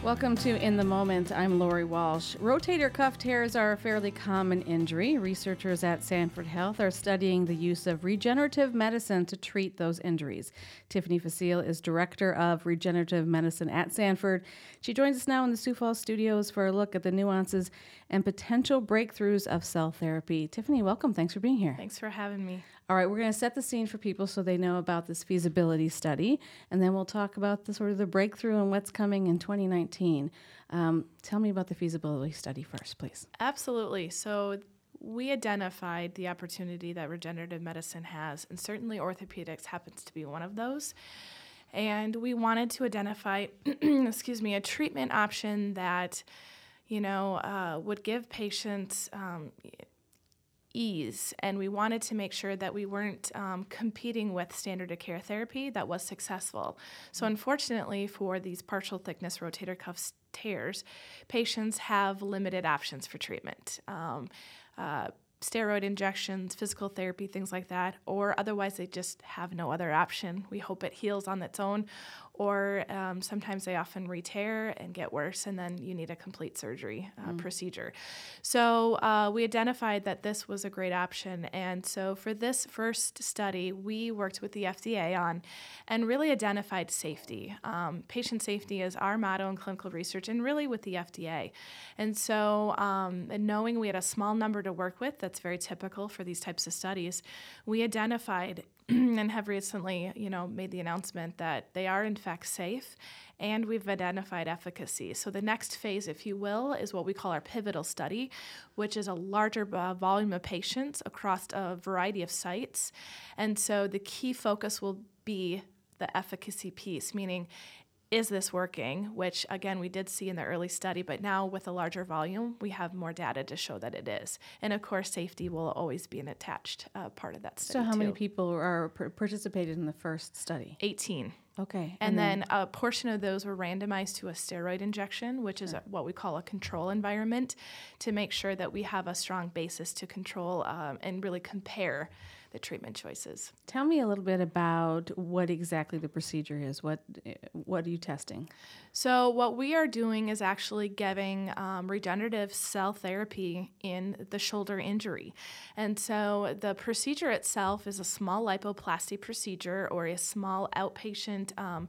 Welcome to In the Moment. I'm Lori Walsh. Rotator cuff tears are a fairly common injury. Researchers at Sanford Health are studying the use of regenerative medicine to treat those injuries. Tiffany Facile is Director of Regenerative Medicine at Sanford. She joins us now in the Sioux Falls studios for a look at the nuances and potential breakthroughs of cell therapy. Tiffany, welcome. Thanks for being here. Thanks for having me. All right, we're going to set the scene for people so they know about this feasibility study, and then we'll talk about the breakthrough and what's coming in 2019. Tell me about the feasibility study first, please. Absolutely. So we identified the opportunity that regenerative medicine has, and certainly orthopedics happens to be one of those. And we wanted to identify, a treatment option that, would give patients ease, and we wanted to make sure that we weren't competing with standard of care therapy that was successful. So unfortunately for these partial thickness rotator cuff tears, patients have limited options for treatment. Steroid injections, physical therapy, things like that, or otherwise they just have no other option. We hope it heals on its own, or sometimes they often re-tear and get worse, and then you need a complete surgery procedure. So we identified that this was a great option, and so for this first study, we worked with the FDA on and really identified safety. Patient safety is our motto in clinical research, and really with the FDA. And so and knowing we had a small number to work with, that's very typical for these types of studies, we identified and have recently, made the announcement that they are in fact safe, and we've identified efficacy. So the next phase, if you will, is what we call our pivotal study, which is a larger volume of patients across a variety of sites. And so the key focus will be the efficacy piece, meaning, is this working? Which, again, we did see in the early study, but now with a larger volume, we have more data to show that it is. And of course, safety will always be an attached part of that study. So how many people are participated in the first study? 18. Okay. And then a portion of those were randomized to a steroid injection, which is what we call a control environment, to make sure that we have a strong basis to control and really compare the treatment choices. Tell me a little bit about what exactly the procedure is. What are you testing? So what we are doing is actually giving regenerative cell therapy in the shoulder injury. And so the procedure itself is a small lipoplasty procedure, or a small outpatient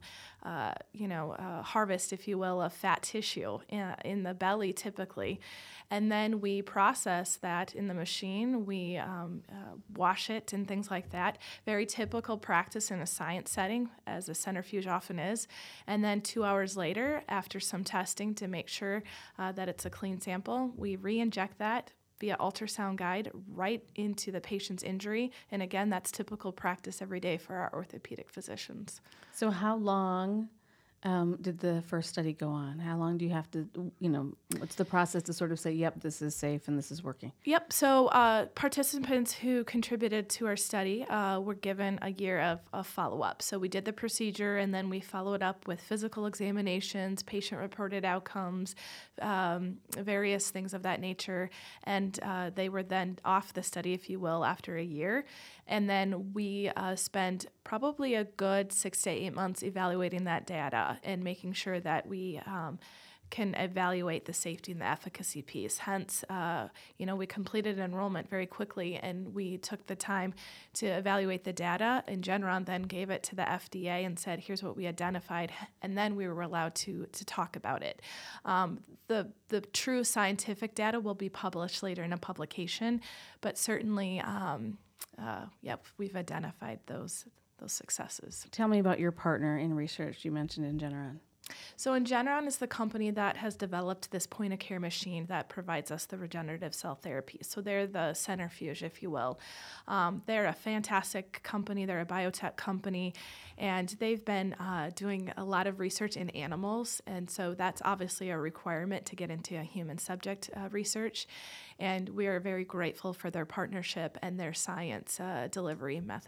harvest, if you will, of fat tissue in the belly typically. And then we process that in the machine. We wash it and things like that. Very typical practice in a science setting, as a centrifuge often is. And then 2 hours later, after some testing to make sure that it's a clean sample, we re-inject that via ultrasound guide right into the patient's injury. And again, that's typical practice every day for our orthopedic physicians. So how long did the first study go on? How long do you have to, what's the process to sort of say, yep, this is safe and this is working? Yep. So participants who contributed to our study were given a year of follow-up. So we did the procedure, and then we followed up with physical examinations, patient-reported outcomes, various things of that nature. And they were then off the study, if you will, after a year. And then we spent probably a good 6 to 8 months evaluating that data and making sure that we can evaluate the safety and the efficacy piece. Hence, we completed enrollment very quickly, and we took the time to evaluate the data. And Genron then gave it to the FDA and said, here's what we identified, and then we were allowed to talk about it. The true scientific data will be published later in a publication, but certainly, we've identified those successes. Tell me about your partner in research. You mentioned Regeneron. So Regeneron is the company that has developed this point-of-care machine that provides us the regenerative cell therapy. So they're the centrifuge, if you will. They're a fantastic company. They're a biotech company, and they've been doing a lot of research in animals, and so that's obviously a requirement to get into a human subject research. And we are very grateful for their partnership and their science delivery method.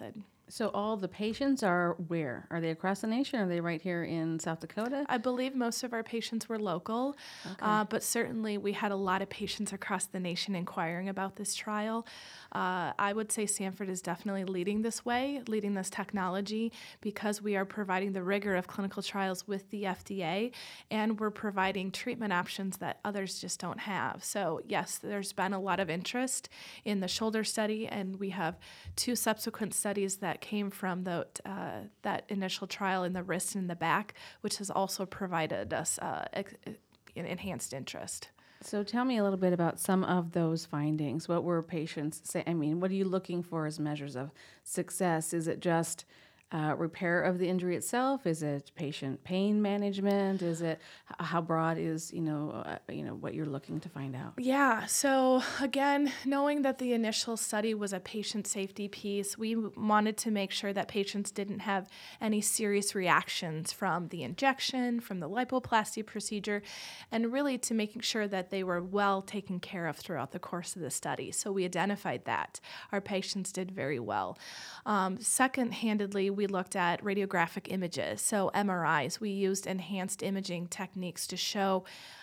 So all the patients are where? Are they across the nation? Are they right here in South Dakota? I believe most of our patients were local, but certainly we had a lot of patients across the nation inquiring about this trial. I would say Sanford is definitely leading this way, leading this technology, because we are providing the rigor of clinical trials with the FDA, and we're providing treatment options that others just don't have. So yes, there's been a lot of interest in the shoulder study, and we have 2 subsequent studies that came from that initial trial in the wrist and the back, which has also provided us enhanced interest. So tell me a little bit about some of those findings. What were patients say? I mean, what are you looking for as measures of success? Is it just repair of the injury itself? Is it patient pain management? Is it how broad is what you're looking to find out? Yeah. So again, knowing that the initial study was a patient safety piece, we wanted to make sure that patients didn't have any serious reactions from the injection, from the lipoplasty procedure, and really to making sure that they were well taken care of throughout the course of the study. So we identified that. Our patients did very well. Second-handedly, we looked at radiographic images, so MRIs. We used enhanced imaging techniques to show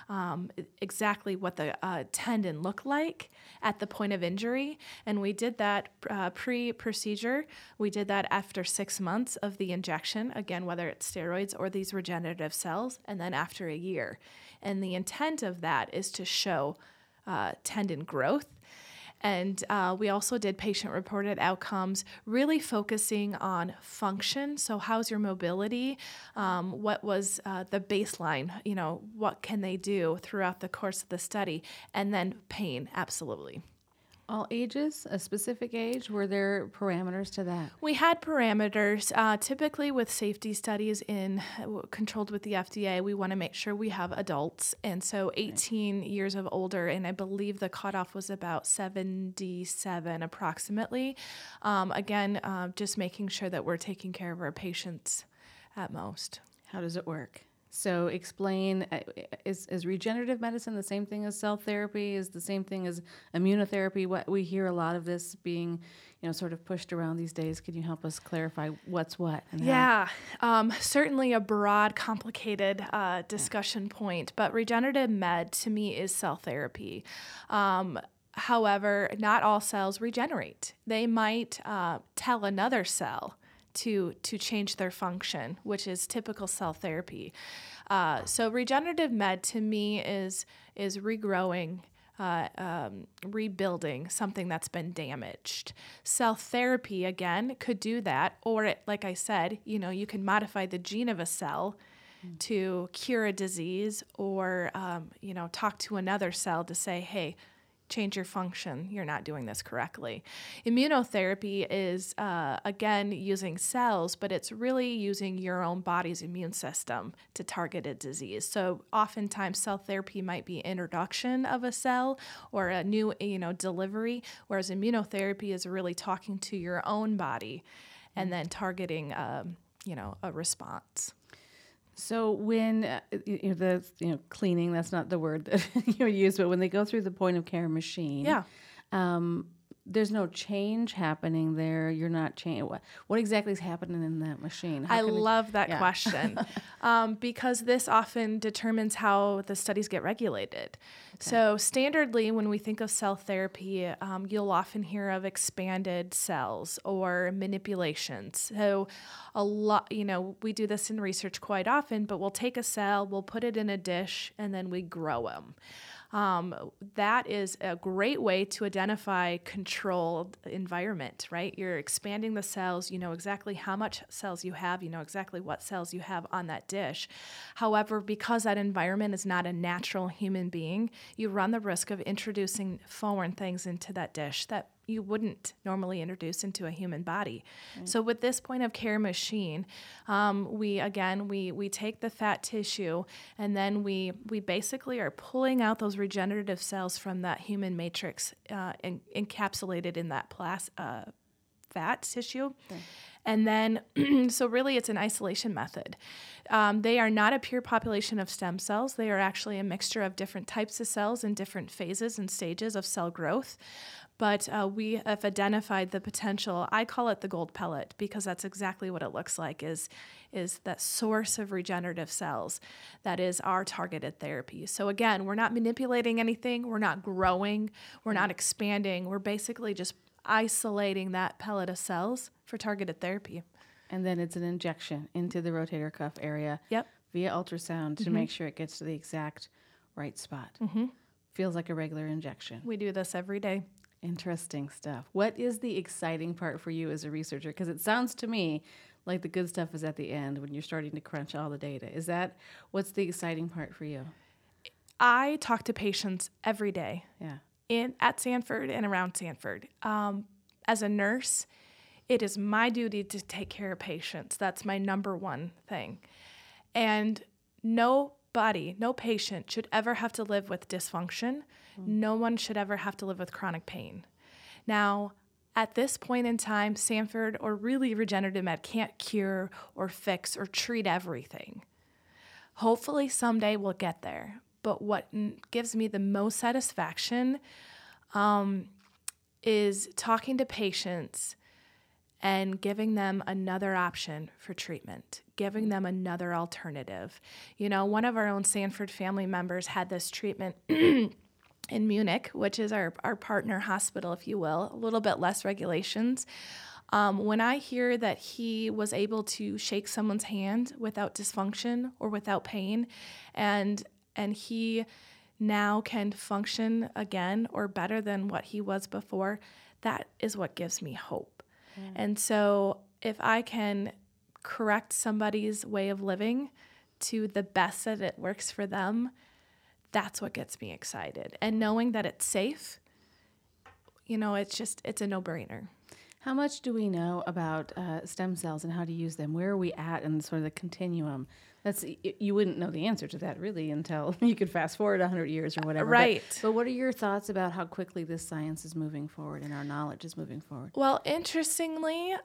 exactly what the tendon looked like at the point of injury, and we did that pre-procedure. We did that after 6 months of the injection, again, whether it's steroids or these regenerative cells, and then after a year. And the intent of that is to show tendon growth. And we also did patient-reported outcomes, really focusing on function. So how's your mobility? What was the baseline? What can they do throughout the course of the study? And then pain, absolutely. All ages, a specific age? Were there parameters to that? We had parameters. Typically with safety studies controlled with the FDA, we want to make sure we have adults. And so 18 years of older, and I believe the cutoff was about 77 approximately. Just making sure that we're taking care of our patients at most. How does it work? So explain, is regenerative medicine the same thing as cell therapy? Is the same thing as immunotherapy? What we hear a lot of this being, sort of pushed around these days. Can you help us clarify what's what? And yeah, certainly a broad, complicated discussion point, but regenerative med to me is cell therapy. However, not all cells regenerate. They might tell another cell to change their function, which is typical cell therapy. So regenerative med to me is regrowing, rebuilding something that's been damaged. Cell therapy, again, could do that, or like I said, you can modify the gene of a cell to cure a disease, or talk to another cell to say, hey, change your function. You're not doing this correctly. Immunotherapy is, again, using cells, but it's really using your own body's immune system to target a disease. So oftentimes cell therapy might be introduction of a cell or a new, delivery, whereas immunotherapy is really talking to your own body and then targeting, a response. So when cleaning, that's not the word that you use, but when they go through the point of care machine, there's no change happening there. You're not changing. What exactly is happening in that machine? I love that question because this often determines how the studies get regulated. Okay. So standardly, when we think of cell therapy, you'll often hear of expanded cells or manipulations. So a lot, we do this in research quite often, but we'll take a cell, we'll put it in a dish, and then we grow them. That is a great way to identify controlled environment, right? You're expanding the cells, you know exactly how much cells you have, you know exactly what cells you have on that dish. However, because that environment is not a natural human being, you run the risk of introducing foreign things into that dish that you wouldn't normally introduce into a human body. Right. So with this point of care machine, we take the fat tissue and then we basically are pulling out those regenerative cells from that human matrix encapsulated in that fat tissue. Okay. And then, so really it's an isolation method. They are not a pure population of stem cells. They are actually a mixture of different types of cells in different phases and stages of cell growth. but we have identified the potential. I call it the gold pellet because that's exactly what it looks like, is that source of regenerative cells that is our targeted therapy. So again, we're not manipulating anything, we're not growing, we're not expanding, we're basically just isolating that pellet of cells for targeted therapy. And then it's an injection into the rotator cuff area via ultrasound to make sure it gets to the exact right spot. Feels like a regular injection. We do this every day. Interesting stuff. What is the exciting part for you as a researcher? Because it sounds to me like the good stuff is at the end when you're starting to crunch all the data. Is that what's the exciting part for you? I talk to patients every day. Yeah. At Sanford and around Sanford. As a nurse, it is my duty to take care of patients. That's my number one thing. And no patient should ever have to live with dysfunction. No one should ever have to live with chronic pain. Now, at this point in time, Sanford or really regenerative med can't cure or fix or treat everything. Hopefully someday we'll get there. But what gives me the most satisfaction is talking to patients and giving them another option for treatment, giving them another alternative. You know, one of our own Sanford family members had this treatment in Munich, which is our partner hospital, if you will, a little bit less regulations. When I hear that he was able to shake someone's hand without dysfunction or without pain, and he now can function again or better than what he was before, that is what gives me hope. Yeah. And so if I can correct somebody's way of living to the best that it works for them, that's what gets me excited. And knowing that it's safe, you know, it's a no-brainer. How much do we know about stem cells and how to use them? Where are we at in sort of the continuum? You wouldn't know the answer to that really until you could fast forward 100 years or whatever. Right. But what are your thoughts about how quickly this science is moving forward and our knowledge is moving forward? Well, interestingly,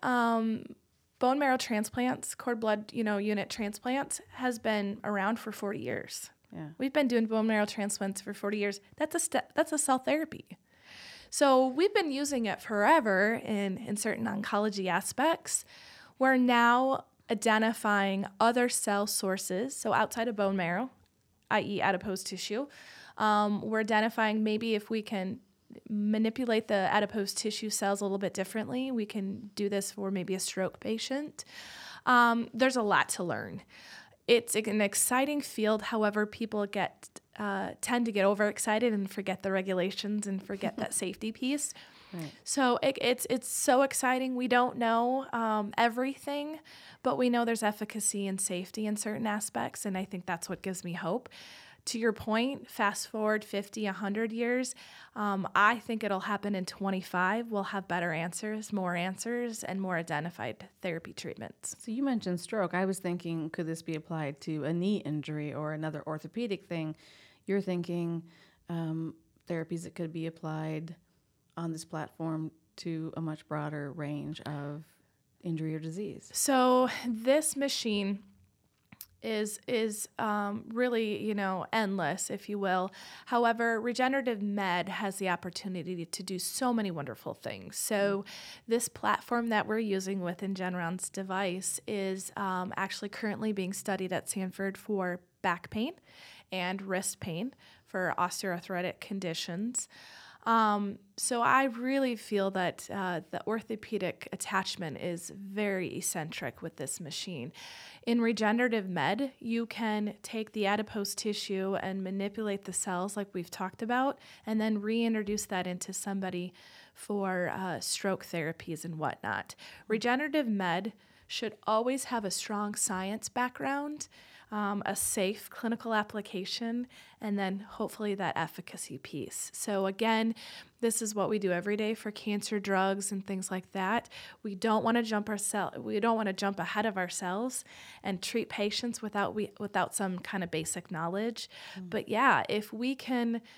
bone marrow transplants, cord blood, unit transplants has been around for 40 years. Yeah. We've been doing bone marrow transplants for 40 years. That's a cell therapy. So we've been using it forever in certain oncology aspects. We're now identifying other cell sources, so outside of bone marrow, i.e. adipose tissue. We're identifying maybe if we can manipulate the adipose tissue cells a little bit differently, we can do this for maybe a stroke patient. There's a lot to learn. It's an exciting field. However, people tend to get overexcited and forget the regulations and forget that safety piece. Right. So it's so exciting. We don't know everything, but we know there's efficacy and safety in certain aspects, and I think that's what gives me hope. To your point, fast forward 50, 100 years, I think it'll happen in 25. We'll have better answers, more answers, and more identified therapy treatments. So you mentioned stroke. I was thinking, could this be applied to a knee injury or another orthopedic thing? You're thinking therapies that could be applied on this platform to a much broader range of injury or disease. So this machine is really, endless, if you will. However, regenerative med has the opportunity to do so many wonderful things. So this platform that we're using with Ingenron's device is actually currently being studied at Sanford for back pain and wrist pain for osteoarthritic conditions. So I really feel that the orthopedic attachment is very eccentric with this machine. In regenerative med, you can take the adipose tissue and manipulate the cells like we've talked about, and then reintroduce that into somebody for stroke therapies and whatnot. Regenerative med should always have a strong science background, a safe clinical application, and then hopefully that efficacy piece. So again, this is what we do every day for cancer drugs and things like that. We don't want to jump ahead of ourselves and treat patients without some kind of basic knowledge. Mm-hmm. But yeah, if we can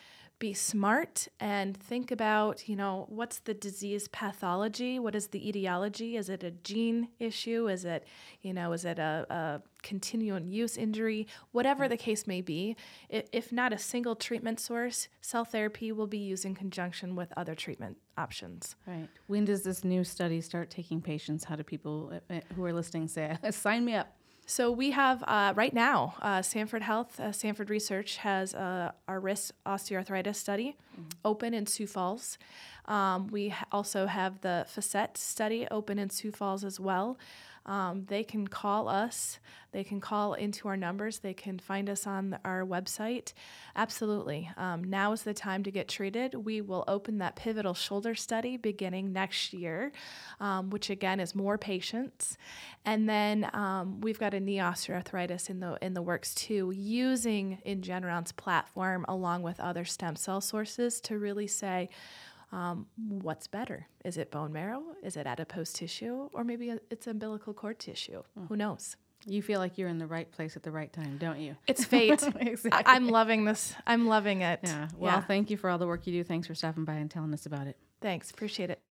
be smart and think about, what's the disease pathology? What is the etiology? Is it a gene issue? Is it a continuing use injury? Whatever the case may be, if not a single treatment source, cell therapy will be used in conjunction with other treatment options. Right. When does this new study start taking patients? How do people who are listening say, sign me up? So we have right now, Sanford Health, Sanford Research has our wrist osteoarthritis study open in Sioux Falls. We also have the Facet study open in Sioux Falls as well. They can call us. They can call into our numbers. They can find us on our website. Absolutely. Now is the time to get treated. We will open that pivotal shoulder study beginning next year, which again is more patients. And then we've got a knee osteoarthritis in the works too, using Ingeneron's platform along with other stem cell sources to really say, what's better? Is it bone marrow? Is it adipose tissue? Or maybe it's umbilical cord tissue? Who knows? You feel like you're in the right place at the right time, don't you? It's fate. Exactly. I'm loving this. I'm loving it. Yeah. Well, thank you for all the work you do. Thanks for stopping by and telling us about it. Thanks. Appreciate it.